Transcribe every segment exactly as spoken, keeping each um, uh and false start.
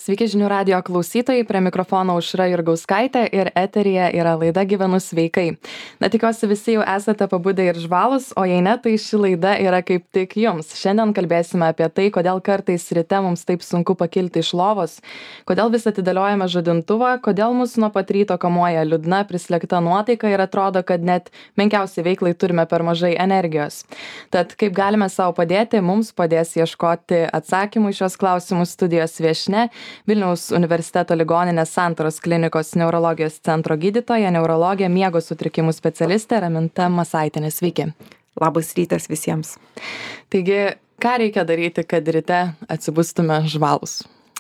Sveiki žinių radijo klausytojai, prie mikrofono Aušra Jurgauskaitė ir eteryje yra laida Gyvenu sveikai. Na, tikiuosi visi jau esate pabudę ir žvalūs, o jei ne, tai ši laida yra kaip tik jums. Šiandien kalbėsime apie tai, kodėl kartais ryte mums taip sunku pakilti iš lovos, kodėl vis atidėliojame žadintuvą, kodėl mus nuo pat ryto kamuoja liūdna, prislėgta nuotaika ir atrodo, kad net menkiausiai veiklai turime per mažai energijos. Tad kaip galime savo padėti, mums padės ieškoti atsakymų į šios klausimus studijos viešnia, Vilniaus universiteto ligoninės Santaros klinikos neurologijos centro gydytoja, neurologė, miego sutrikimų specialistė Raminta Masaitienė. Sveiki. Labas rytas visiems. Taigi, ką reikia daryti, kad ryte atsibustume žvalūs?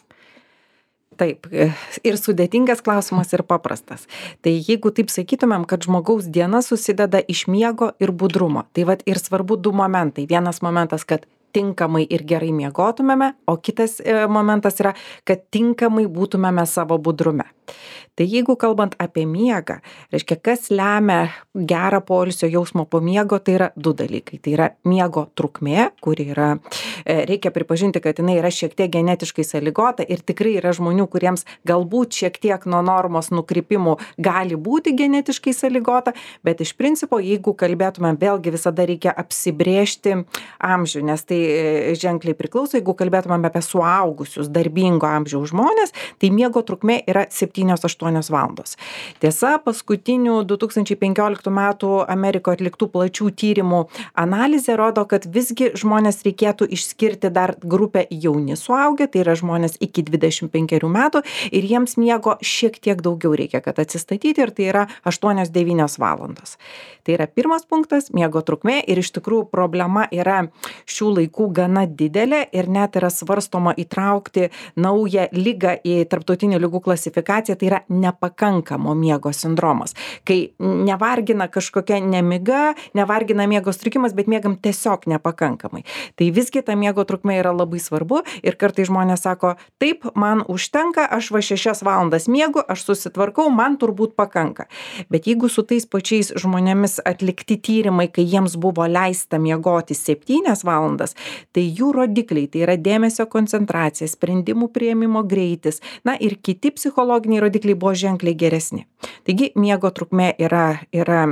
Taip, ir sudėtingas klausimas, ir paprastas. Tai jeigu taip sakytumėm, kad žmogaus diena susideda iš miego ir budrumo, tai vat ir svarbu du momentai. Vienas momentas, kad tinkamai ir gerai miegotumėme, o kitas momentas yra, kad tinkamai būtumėme savo budrume. Tai jeigu kalbant apie miegą, reiškia, kas lemia gerą poilsio jausmo po miego, tai yra du dalykai. Tai yra miego trukmė, kuri yra, reikia pripažinti, kad jinai yra šiek tiek genetiškai sąlygota ir tikrai yra žmonių, kuriems galbūt šiek tiek nuo normos nukrypimų gali būti genetiškai sąlygota, bet iš principo, jeigu kalbėtume, vėlgi visada reikia apsibrėžti amžių, nes tai ženkliai priklauso, jeigu kalbėtume apie suaugusius darbingo amžiaus žmonės, tai miego trukmė yra septynios aštuonios valandos. Tiesa, paskutinių du tūkstančiai penkioliktų metų Amerikoje atliktų plačių tyrimų analizė rodo, kad visgi žmonės reikėtų išskirti dar grupę jauni suaugę, tai yra žmonės iki dvidešimt penkerių metų ir jiems miego šiek tiek daugiau reikia, kad atsistatyti ir tai yra aštuonios devynios valandos. Tai yra pirmas punktas, miego trukmė ir iš tikrųjų problema yra šių laikų gana didelė ir net yra svarstoma įtraukti naują ligą į tarptautinių ligų klasifikaciją, tai yra nepakankamo miego sindromas, kai nevargina kažkokia nemiga, nevargina miego sutrikimas, bet miegam tiesiog nepakankamai. Tai visgi ta miego trukmė yra labai svarbu ir kartais žmonės sako, taip, man užtenka, aš va šešias valandas miegu, aš susitvarkau, man turbūt pakanka. Bet jeigu su tais pačiais žmonėmis atlikti tyrimai, kai jiems buvo leista miegoti septynias valandas, tai jų rodikliai, tai yra dėmesio koncentracija, sprendimų priėmimo greitis, na ir kiti psichologiniai rodikliai buvo ženkliai geresni. Taigi miego trukmė yra, yra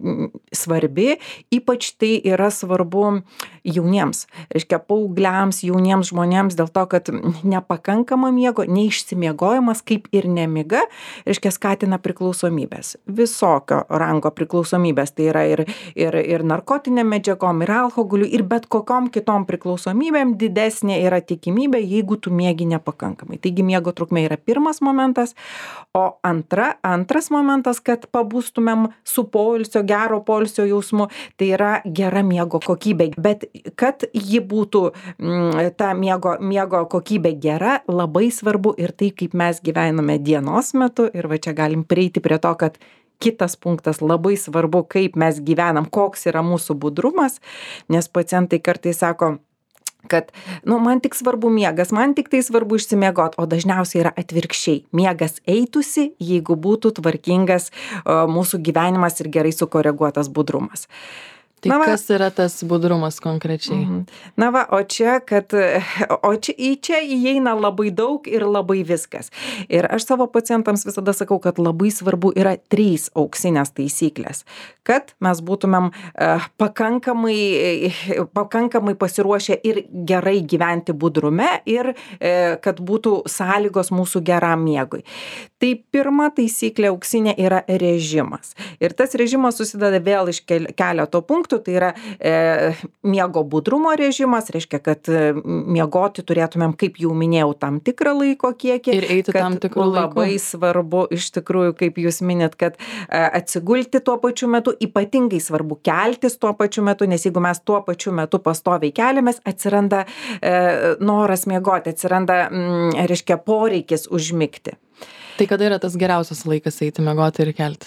svarbi, ypač tai yra svarbu jauniems, reiškia paaugliams, jauniems žmonėms, dėl to, kad nepakankama miego, neišsimiegojimas kaip ir nemiga, reiškia skatina priklausomybės, visokio rango priklausomybės, tai yra ir, ir, ir narkotinėm medžiagom, ir alkoholiu, ir bet kokiom kitom priklausomybėm didesnė yra tikimybė, jeigu tu miegi nepakankamai. Taigi miego trukmė yra pirmas momentas, o antra, antras momentas, kad pabūstumėm su poilsio, gero poilsio jausmu, tai yra gera miego kokybė. Bet kad ji būtų m, ta miego, miego kokybė gera, labai svarbu ir tai, kaip mes gyvename dienos metu. Ir va čia galim prieiti prie to, kad kitas punktas labai svarbu, kaip mes gyvenam, koks yra mūsų budrumas, nes pacientai kartais sako, kad, nu, man tik svarbu miegas, man tik tai svarbu išsimiegot, o dažniausiai yra atvirkščiai. Miegas eitųsi, jeigu būtų tvarkingas o, mūsų gyvenimas ir gerai sukoreguotas budrumas. Tai na, kas yra tas budrumas konkrečiai? Na va, o čia, kad, o čia, į čia įeina labai daug ir labai viskas. Ir aš savo pacientams visada sakau, kad labai svarbu yra trys auksinės taisyklės. Kad mes būtumėm uh, pakankamai, pakankamai pasiruošę ir gerai gyventi budrume ir uh, kad būtų sąlygos mūsų geram miegui. Tai pirma taisyklė auksinė yra režimas. Ir tas režimas susideda vėl iš keleto punktų. Tai yra e, miego budrumo režimas, reiškia, kad e, miegoti turėtumėm, kaip jau minėjau, tam tikrą laiko kiekį. Ir eiti tam tikrų laikų. Labai svarbu, iš tikrųjų, kaip jūs minėt, kad e, atsigulti tuo pačiu metu, ypatingai svarbu keltis tuo pačiu metu, nes jeigu mes tuo pačiu metu pastoviai keliamės, atsiranda e, noras miegoti, atsiranda, m, reiškia, poreikis užmigti. Tai kada yra tas geriausias laikas eiti miegoti ir keltis?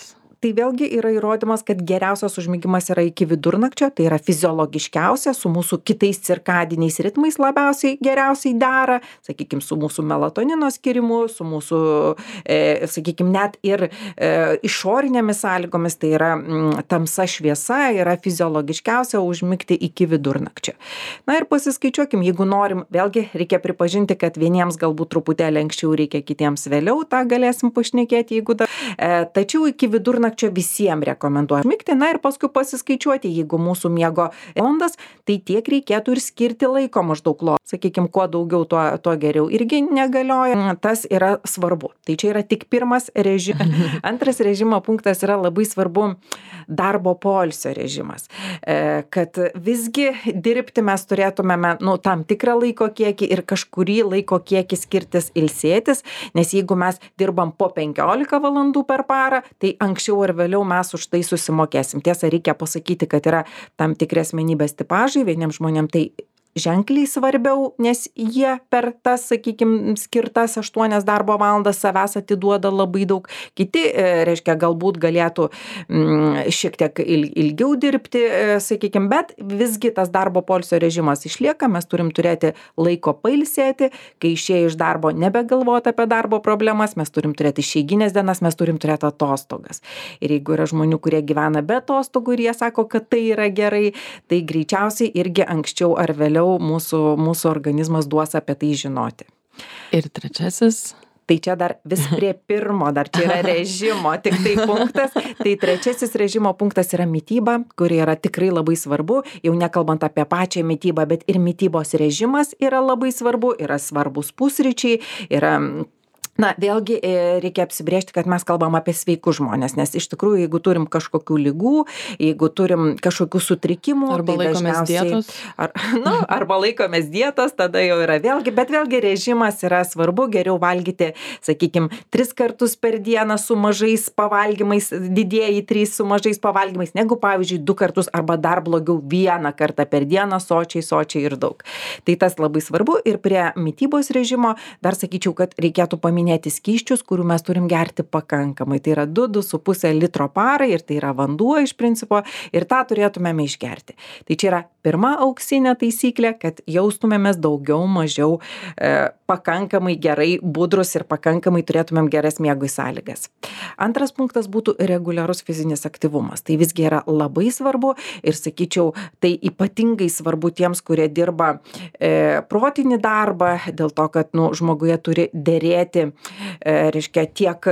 tai vėlgi yra įrodymas, kad geriausias užmigimas yra iki vidurnakčio, tai yra fiziologiškiausia, su mūsų kitais cirkadiniais ritmais labiausiai geriausiai dera, sakykime, su mūsų melatonino skirimu, su mūsų, e, sakykime, net ir e, išorinėmis sąlygomis, tai yra m, tamsa šviesa, yra fiziologiškiausia užmigti iki vidurnakčio. Na ir pasiskaičiuokim, jeigu norim, vėlgi reikia pripažinti, kad vieniems galbūt truputėlį anksčiau reikia, kitiems vėliau, tą galėsim pašnekėti, jeigu da, e, tačiau iki vidurnakčio visiems rekomenduoju migti, na ir paskui pasiskaičiuoti, jeigu mūsų miego valandas, tai tiek reikėtų ir skirti laiko maždaug lo. Sakykime, kuo daugiau, tuo, tuo geriau. Irgi negalioja, tas yra svarbu. Tai čia yra tik pirmas režimas. Antras režimo punktas yra labai svarbu darbo poilsio režimas. E, kad visgi dirbti mes turėtumėme nu, tam tikrą laiko kiekį ir kažkurį laiko kiekį skirtis ilsėtis, nes jeigu mes dirbam po penkiolika valandų per parą, tai anksčiau ar vėliau mes už tai susimokėsim. Tiesa, reikia pasakyti, kad yra tam tikri asmenybės tipažai, vieniems žmonėms tai ženkliai svarbiau, nes jie per tas, sakykime, skirtas aštuonias darbo valandas savęs atiduoda labai daug. Kiti, reiškia, galbūt galėtų mm, šiek tiek ilgiau dirbti, sakykime, bet visgi tas darbo poilsio režimas išlieka, mes turim turėti laiko pailsėti, kai išėję iš darbo nebegalvoti apie darbo problemas, mes turim turėti išeiginės dienas, mes turim turėti atostogas. Ir jeigu yra žmonių, kurie gyvena be atostogų ir jie sako, kad tai yra gerai, tai greičiausiai irgi anksčiau ar vėliau mūsų, mūsų organizmas duos apie tai žinoti. Ir trečiasis? Tai čia dar vis prie pirmo, dar čia yra režimo, tik tai punktas. Tai trečiasis režimo punktas yra mityba, kuri yra tikrai labai svarbu, jau nekalbant apie pačią mitybą, bet ir mitybos režimas yra labai svarbu, yra svarbus pusryčiai, yra... Na, vėlgi reikia apsibrėžti, kad mes kalbam apie sveikus žmonės, nes iš tikrųjų, jeigu turim kažkokių ligų, jeigu turim kažkokių sutrikimų, arba tai laikomės dietos, ar, nu, arba laikomės dietos, tada jau yra vėlgi, bet vėlgi režimas yra svarbu, geriau valgyti, sakykime, tris kartus per dieną su mažais pavalgymais, didieji trys su mažais pavalgymais, negu pavyzdžiui du kartus arba dar blogiau vieną kartą per dieną, sočiai, sočiai ir daug. Tai tas labai svarbu ir prie mitybos režimo dar sakyčiau, kad reikėtų paminėti minėti skysčius, kurių mes turim gerti pakankamai. Tai yra du, du su pusė litro parai ir tai yra vanduo iš principo ir tą turėtumėme išgerti. Tai čia yra pirma auksinė taisyklė, kad jaustumėmės daugiau, mažiau e, pakankamai gerai budrus ir pakankamai turėtumėm geras miegui sąlygas. Antras punktas būtų reguliarus fizinis aktyvumas. Tai visgi yra labai svarbu ir sakyčiau, tai ypatingai svarbu tiems, kurie dirba e, protinį darbą, dėl to, kad nu, žmoguje turi derėti reiškia tiek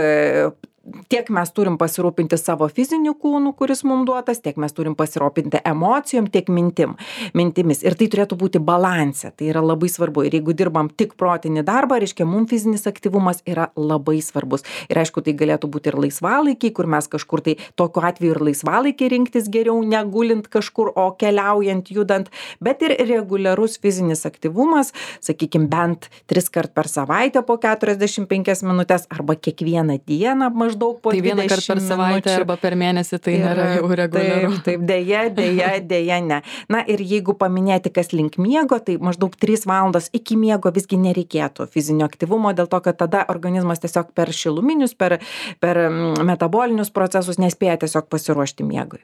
tiek mes turim pasirūpinti savo fiziniu kūnu, kuris mums duotas, tiek mes turim pasirūpinti emocijom, tiek mintim, mintimis. Ir tai turėtų būti balanse. Tai yra labai svarbu. Ir jeigu dirbam tik protinį darbą, reiškia, mums fizinis aktyvumas yra labai svarbus. Ir aišku, tai galėtų būti ir laisvalaikiai, kur mes kažkur tai tokiu atveju ir laisvalaikiai rinktis geriau, negulint kažkur, o keliaujant, judant. Bet ir reguliarus fizinis aktyvumas, sakykime, bent tris kart per savaitę po keturiasdešimt penkias minutės arba kiekvieną dieną maždaug po tai vieną kartą per savaitę minučių. Arba per mėnesį tai ir, nėra jau reguliaru. Taip, taip, dėja, dėja, dėja, ne. Na ir jeigu paminėti, kas link miego, tai maždaug trys valandos iki miego visgi nereikėtų fizinio aktyvumo, dėl to, kad tada organizmas tiesiog per šiluminius, per, per metabolinius procesus nespėja tiesiog pasiruošti miegui.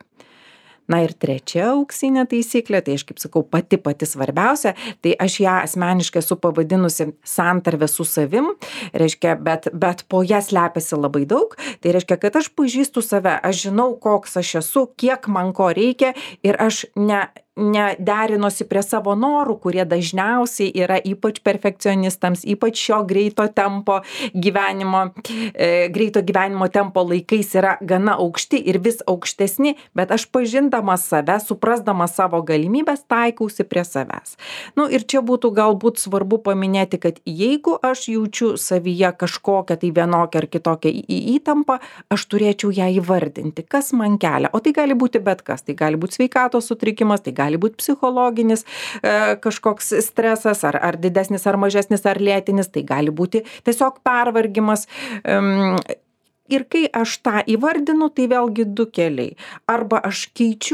Na ir trečia auksinė taisyklė, tai aš kaip sakau, pati pati svarbiausia, tai aš ją asmeniškai esu pavadinusi santarvė su savim, reiškia, bet, bet po ją slepiasi labai daug, tai reiškia, kad aš pažįstu save, aš žinau, koks aš esu, kiek man ko reikia ir aš ne nederinosi prie savo norų, kurie dažniausiai yra ypač perfekcionistams, ypač šio greito tempo gyvenimo, e, greito gyvenimo tempo laikais yra gana aukšti ir vis aukštesni, bet aš pažindamas save, suprasdamas savo galimybės, taikausi prie savęs. Nu ir čia būtų galbūt svarbu paminėti, kad jeigu aš jaučiu savyje kažkokią tai vienokią ar kitokią į įtampą, aš turėčiau ją įvardinti, kas man kelia. O tai gali būti bet kas, tai gali būti sveikatos sutrikimas, tai gali gali būti psichologinis e, kažkoks stresas, ar, ar didesnis, ar mažesnis, ar lėtinis, tai gali būti tiesiog pervargimas. Um, ir kai aš tą įvardinu, tai vėlgi du keliai. Arba aš keičiu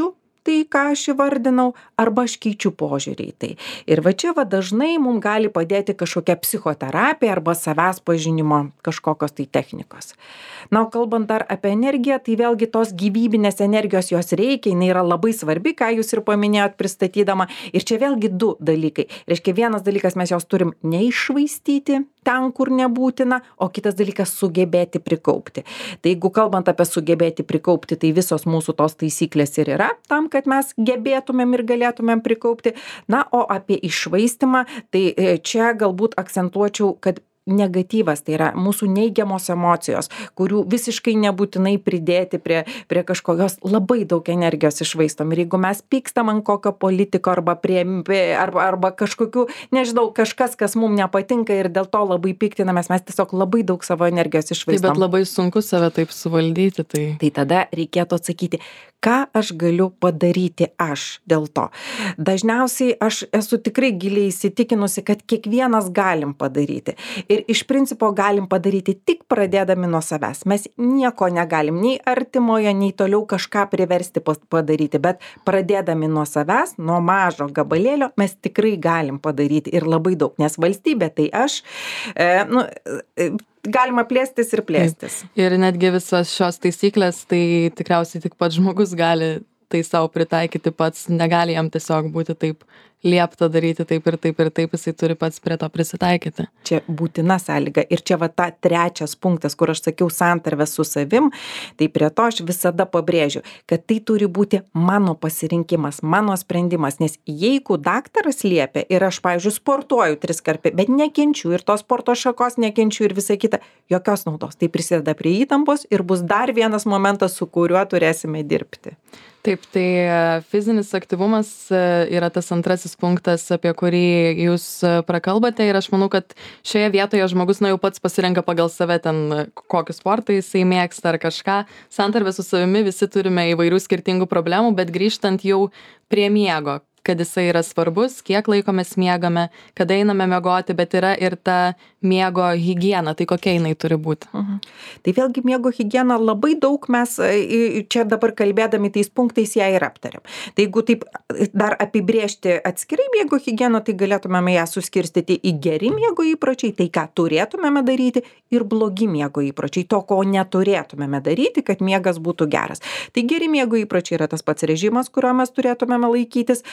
tai, ką aš įvardinau, arba aš keičiu požiūrį į tai. Ir va čia va dažnai mums gali padėti kažkokia psichoterapija arba savęs pažinimo kažkokios tai technikos. Na, o kalbant dar apie energiją, tai vėlgi tos gyvybinės energijos jos reikia, jinai yra labai svarbi, ką jūs ir paminėjot pristatydama. Ir čia vėlgi du dalykai. Reiškia, vienas dalykas mes jos turim neiššvaistyti ten, kur nebūtina, o kitas dalykas sugebėti prikaupti. Tai jeigu kalbant apie sugebėti prikaupti, tai visos mūsų tos taisyklės ir yra tam, kad mes gebėtumėm ir galėtumėm prikaupti. Na, o apie iššvaistimą, tai čia galbūt akcentuočiau, kad negatyvas, tai yra mūsų neigiamos emocijos, kurių visiškai nebūtinai pridėti prie, prie kažkokios labai daug energijos išvaistom. Ir jeigu mes pykstam ant kokio politiko arba, prie, arba, arba kažkokių, nežinau, kažkas, kas mums nepatinka ir dėl to labai piktinamės, mes tiesiog labai daug savo energijos išvaistom. Taip, bet labai sunku save taip suvaldyti. Tai, tai tada reikėtų atsakyti, ką aš galiu padaryti aš dėl to. Dažniausiai aš esu tikrai giliai įsitikinusi, kad kiekvienas galim padaryti. Ir iš principo galim padaryti tik pradėdami nuo savęs. Mes nieko negalim, nei artimoje, nei toliau kažką priversti padaryti, bet pradėdami nuo savęs, nuo mažo gabalėlio, mes tikrai galim padaryti ir labai daug, nes valstybė tai aš, e, nu, e, galima plėstis ir plėstis. Taip. Ir netgi visos šios taisyklės, tai tikriausiai tik pats žmogus gali tai savo pritaikyti pats, negali jam tiesiog būti taip liepta daryti taip ir taip ir taip, jisai turi pats prie to prisitaikyti. Čia būtina sąlyga. Ir čia va ta trečias punktas, kur aš sakiau santarvę su savim, tai prie to aš visada pabrėžiu, kad tai turi būti mano pasirinkimas, mano sprendimas, nes jeigu daktaras liepia ir aš, pavyzdžiui, sportuoju tris kartus, bet nekenčiu ir tos sporto šakos nekenčiu ir visą kitą, jokios naudos. Tai prisideda prie įtampos ir bus dar vienas momentas, su kuriuo turėsime dirbti. Taip, tai fizinis aktyvumas yra tas antrasis punktas, apie kurį jūs prakalbate ir aš manau, kad šioje vietoje žmogus, na, jau pats pasirenka pagal save ten, kokį sportą jisai mėgsta ar kažką. Santarvė su savimi visi turime įvairių skirtingų problemų, bet grįžtant jau prie miego, kad jisai yra svarbus, kiek laiko mes miegame, kada einame miegoti, bet yra ir ta miego higiena, tai kokia jinai turi būti. Mhm. Tai vėlgi miego higiena labai daug mes čia dabar kalbėdami tais punktais ją ir aptariam. Tai jeigu taip dar apibrėžti atskirai miego higieną, tai galėtumėme ją suskirstyti į geri miego įpročiai, tai ką turėtumėme daryti, ir blogi miego įpročiai, to, ko neturėtumėme daryti, kad miegas būtų geras. Tai geri miego įpročiai yra tas pats režimas, kurio mes turėtumėme laikytis.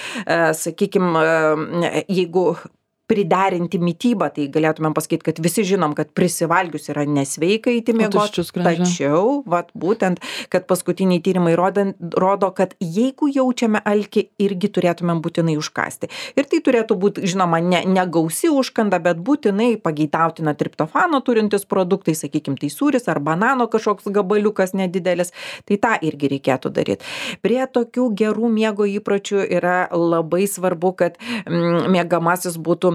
Sakykime, jeigu priderinti mitybą, tai galėtumėm pasakyti, kad visi žinom, kad prisivalgius yra nesveika eiti miegoti, tačiau, vat, būtent, kad paskutiniai tyrimai rodo, rodo, kad jeigu jaučiame alkį, irgi turėtumėm būtinai užkąsti. Ir tai turėtų būti, žinoma, ne, ne gausi užkanda, bet būtinai pageidautina triptofano turintis produktai, sakykime, tai sūris ar banano kažkoks gabaliukas nedidelis, tai tą irgi reikėtų daryti. Prie tokių gerų miego įpročių yra labai svarbu, kad mm, miegamasis būtų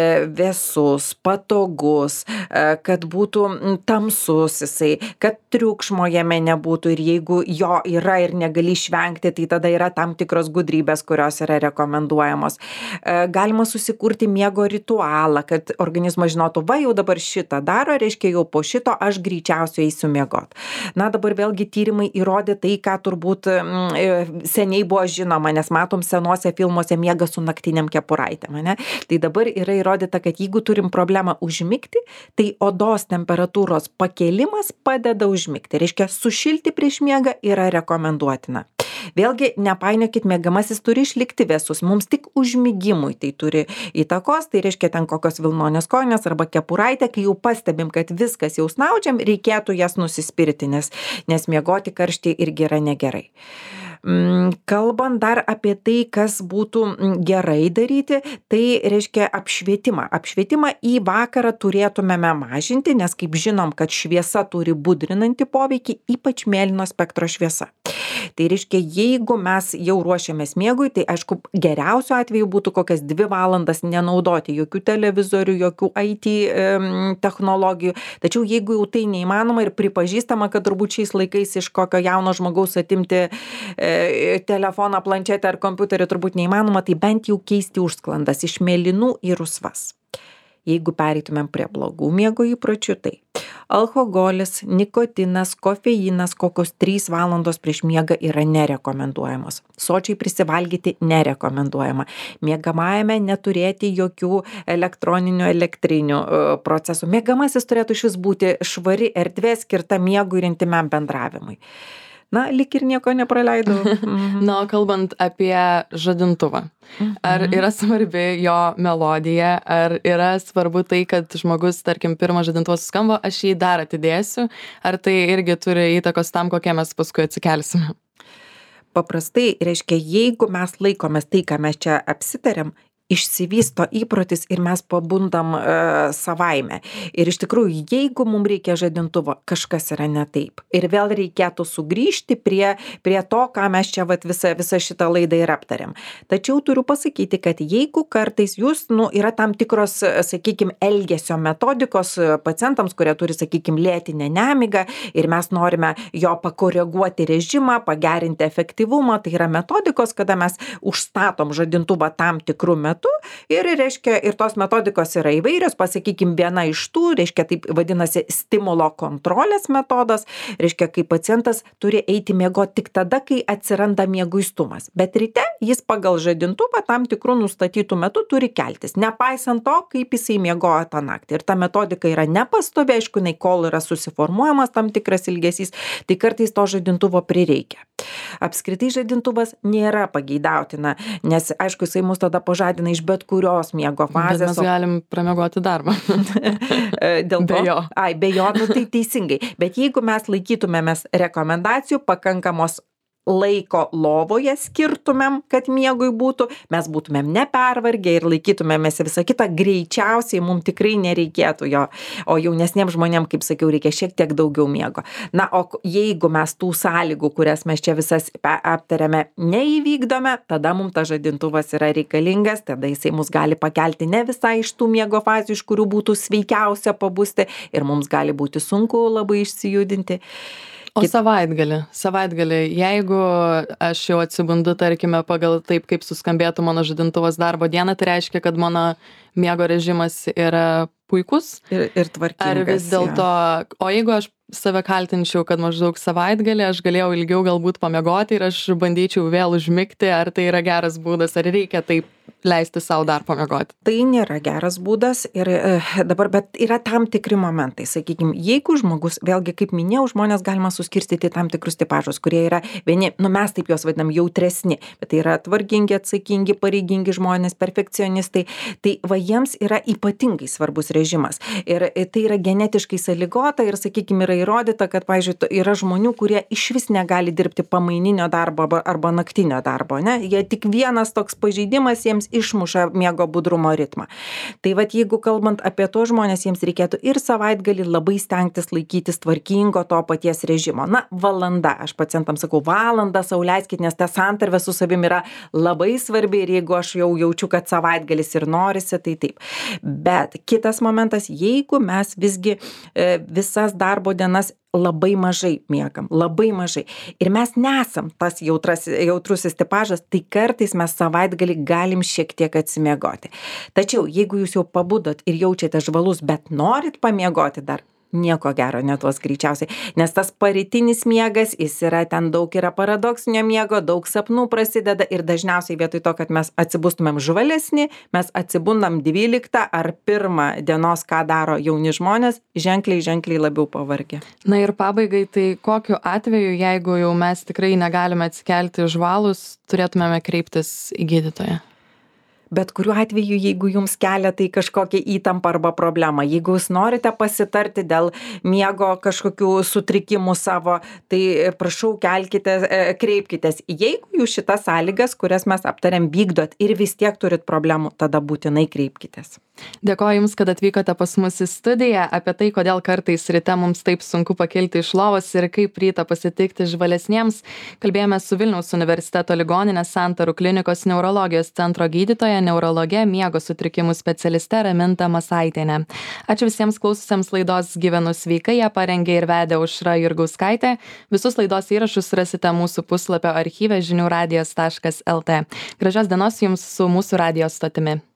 vėsus, patogus, kad būtų tamsus jisai, kad triukšmo jame nebūtų ir jeigu jo yra ir negali išvengti, tai tada yra tam tikros gudrybės, kurios yra rekomenduojamos. Galima susikurti miego ritualą, kad organizmas žinotų, va jau dabar šitą daro, reiškia jau po šito aš greičiausiai eisiu miegot. Na dabar vėlgi tyrimai įrodė tai, ką turbūt mm, seniai buvo žinoma, nes matom senuose filmuose miega su naktiniam kepuraitėm, ne? Tai dabar yra įrodyta, kad jeigu turim problemą užmigti, tai odos temperatūros pakėlimas padeda užmigti. Reiškia, sušilti prieš miegą yra rekomenduotina. Vėlgi, nepainiokit, miegamasis turi išlikti vėsus, mums tik užmigimui tai turi įtakos, tai reiškia ten kokios vilnonės kojinės arba kepuraitė, kai jau pastebim, kad viskas jau snaudžiam, reikėtų jas nusispirti, nes, nes miegoti karštį irgi yra negerai. Kalbant dar apie tai, kas būtų gerai daryti, tai reiškia apšvietimą. Apšvietimą į vakarą turėtumėme mažinti, nes kaip žinom, kad šviesa turi budrinantį poveikį, ypač mėlyno spektro šviesa. Tai reiškia, jeigu mes jau ruošiamės miegui, tai aišku, geriausiu atveju būtų kokias dvi valandas nenaudoti jokių televizorių, jokių I T e, technologijų. Tačiau jeigu jau tai neįmanoma ir pripažįstama, kad turbūt šiais laikais iš kokio jauno žmogaus atimti e, telefoną, planšetę ar kompiuterį turbūt neįmanoma, tai bent jau keisti užsklandas iš mėlynų į rusvas. Jeigu pereitumėm prie blogų miego įpročių, tai Alkoholis, nikotinas, kofeinas kokios trys valandos prieš miegą yra nerekomenduojamos. Sočiai prisivalgyti nerekomenduojama. Miegamajame neturėti jokių elektroninių, elektrinių procesų. Miegamasis turėtų šis būti švari erdvė skirta miegui ir intymiam bendravimui. Na, lyg ir nieko nepraleidau. Mhm. Na, o kalbant apie žadintuvą. Ar yra svarbi jo melodija, ar yra svarbu tai, kad žmogus, tarkim, pirmą žadintuvą suskamba, aš jį dar atidėsiu, ar tai irgi turi įtakos tam, kokie mes paskui atsikelsime? Paprastai, reiškia, jeigu mes laikomės tai, ką mes čia apsitarėm, išsivysto įprotis ir mes pabundam e, savaime. Ir iš tikrųjų, jeigu mums reikia žadintuvo, kažkas yra ne taip. Ir vėl reikėtų sugrįžti prie, prie to, ką mes čia vat, visą, visą šitą laidą ir aptarėm. Tačiau turiu pasakyti, kad jeigu kartais jūs, nu, yra tam tikros, sakykime, elgesio metodikos pacientams, kurie turi, sakykime, lėtinę nemigą ir mes norime jo pakoreguoti režimą, pagerinti efektyvumą, tai yra metodikos, kada mes užstatom žadintuvą tam tikrų metų. Ir, reiškia, ir tos metodikos yra įvairios, pasakykim, viena iš tų, reiškia, taip vadinasi stimulo kontrolės metodas, reiškia, kai pacientas turi eiti miegoti tik tada, kai atsiranda mieguistumas. Bet ryte jis pagal žadintuvą tam tikrų nustatytų metų turi keltis, nepaisant to, kaip jisai miegojo tą naktį. Ir ta metodika yra nepastovi, aišku, nei kol yra susiformuojamas tam tikras ilgesys, tai kartais to žadintuvo prireikia. Apskritai žadintuvas nėra pageidautina, nes, aišku, jisai mus tada pažadina iš bet kurios miego fazės. Bet mes galim pramiegoti darbą. Dėl to, be jo. Ai, be jo, nu tai teisingai. Bet jeigu mes laikytumėmės rekomendacijų pakankamos laiko lovoje skirtumėm, kad miegui būtų, mes būtumėm nepervargę ir laikytumėmės visą kitą, greičiausiai mums tikrai nereikėtų jo, o jaunesniems žmonėms, kaip sakiau, reikia šiek tiek daugiau miego. Na, o jeigu mes tų sąlygų, kurias mes čia visas aptarėme, neįvykdome, tada mums tas žadintuvas yra reikalingas, tada jisai mus gali pakelti ne visai iš tų miego fazių, iš kurių būtų sveikiausia pabusti ir mums gali būti sunku labai išsijudinti. O savaitgalį, savaitgalį, jeigu aš jau atsibundu, tarkime, pagal taip, kaip suskambėtų mano žadintuvas darbo dieną, tai reiškia, kad mano miego režimas yra puikus. Ir, ir tvarkingas. Ar vis dėlto, o jeigu aš save kaltinčiau, kad maždaug savaitgalį aš galėjau ilgiau galbūt pamiegoti ir aš bandyčiau vėl užmigti, ar tai yra geras būdas, ar reikia taip leisti savo dar pamiegoti? Tai nėra geras būdas ir e, dabar, bet yra tam tikri momentai, sakykime, jeigu žmogus, vėlgi, kaip minėjau, žmonės galima suskirstyti tam tikrus tipažus, kurie yra vieni, nu mes taip juos vadinam jautresni, bet tai yra tvarkingi, atsakingi, pareigingi žmonės, perfekcionistai, tai va jiems yra ypatingai svarbus režimas ir tai yra genetiškai sąlygota ir, sakykime, yra įrodyta, kad, pavyzdžiui, yra žmonių, kurie išvis negali dirbti pamaininio darbo arba naktinio darbo, ne? Jie tik vienas toks pažeidimas jiems išmuša miego budrumo ritmą. Tai vat jeigu kalbant apie to žmonės, jiems reikėtų ir savaitgalį labai stengtis laikytis tvarkingo to paties režimo. Na, valanda, aš pacientams sakau, valandą sau leiskit, nes ta santarvė su savim yra labai svarbi ir jeigu aš jau jaučiu, kad savaitgalis ir norisi, tai taip. Bet kitas momentas, jeigu mes visgi e, visas darbo dienas labai mažai miegam, labai mažai. Ir mes nesam tas jautras, jautrusis tipažas, tai kartais mes savaitgalį galim šiek tiek atsimiegoti. Tačiau, jeigu jūs jau pabudot ir jaučiate žvalus, bet norit pamiegoti dar, nieko gero netuos greičiausiai, nes tas paritinis miegas, jis yra ten daug yra paradoksinio miego, daug sapnų prasideda ir dažniausiai vietoj to, kad mes atsibustumėm žvalesni, mes atsibundam dvyliktą ar pirmą dienos, ką daro jauni žmonės, ženkliai, ženkliai labiau pavargę. Na ir pabaigai, tai kokiu atveju, jeigu jau mes tikrai negalime atsikelti žvalus, turėtumėme kreiptis į gydytoją? Bet kuriuo atveju, jeigu jums kelia tai kažkokią įtampą arba problemą, jeigu jūs norite pasitarti dėl miego kažkokių sutrikimų savo, tai prašau kelkite, kreipkitės. Jeigu jūs šitas sąlygas, kurias mes aptarėm, vykdot ir vis tiek turit problemų, tada būtinai kreipkitės. Dėkoju Jums, kad atvykote pas mus į studiją. Apie tai, kodėl kartais ryte mums taip sunku pakilti iš lovos ir kaip rytą pasitikti žvalesniems, kalbėjome su Vilniaus universiteto ligoninės Santarų klinikos neurologijos centro gydytoja, neurologe, miego sutrikimų specialiste Raminta Masaitienė. Ačiū visiems klaususiems laidos Gyvenu sveikai, ją parengė ir vedė Aušra Jurgauskaitė. Visus laidos įrašus rasite mūsų puslapio archyve žinių radijas taškas lt. Gražios dienos Jums su mūsų radijos stotimi.